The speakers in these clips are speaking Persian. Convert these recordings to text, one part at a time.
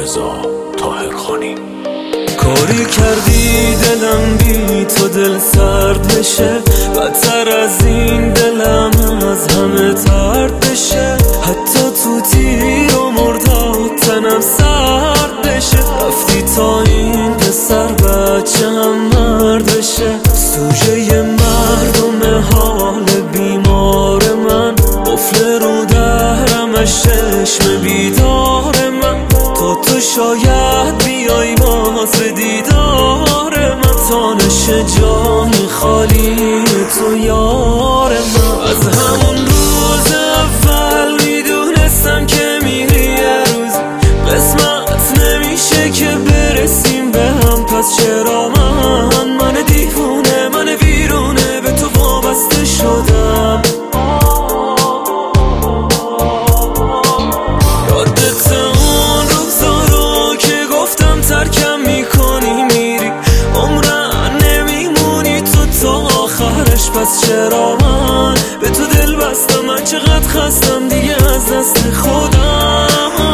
رضا طاهرخانی. کاری کردی دلم بی تو دل سرد بشه، بدتر از این دلم از همه ترد بشه. حتی تو تیر و مرداد تنم سرد بشه. رفتی تا این پسر بچه هم مرد بشه. سوژه مردم حال بیمار من، قفل رو درمش چشم بیدار من. تو شاید بیای باز به دیدار من، تا نشه جای خالی تو یار من. از همون روز اول میدونستم که میری یه روز، قسمت نمیشه که برسیم به هم. پس چرا من دیوونه، من ویرونه به تو وابسته شدم. پس چرا من به تو دل بستم؟ من چقدر خستم دیگه از دست خودم.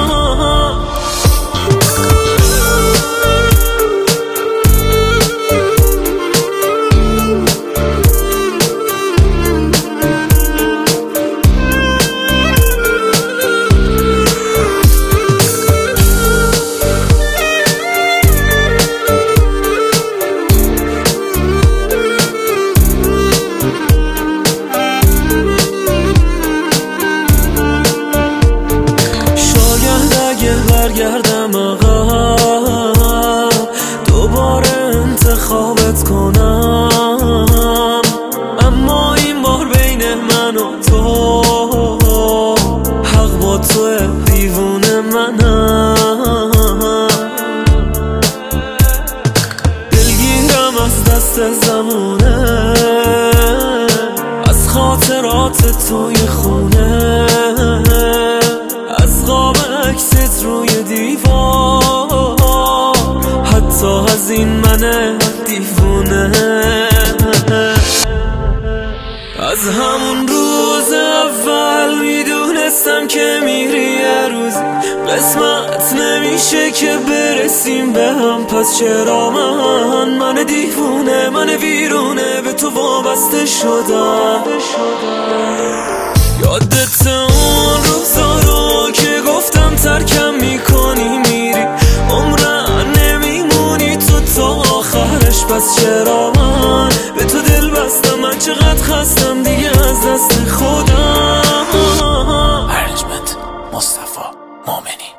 برگردم آقا، دوباره انتخابت کنم، اما این بار بین من و تو، حق با تو دیوونه منم. دلگیرم از دست زمونه، از خاطرات توی خونه، از قاب عکست روی دیوار، حتی از این من دیوونه. از همون روز اول میدونستم که میری یه روز، قسمت نمیشه که برسیم به هم. پس چرا من دیوونه، من ویرونه به تو وابسته شدم. یادت اون روزا رو که گفتم ترکم میکنی میری، عمرن نمیمونی تو تا آخرش. پس چرا من به تو دل بستم؟ من چقدر خستم دیگه از دست خودم. ارنجمنت مصطفی مومنی.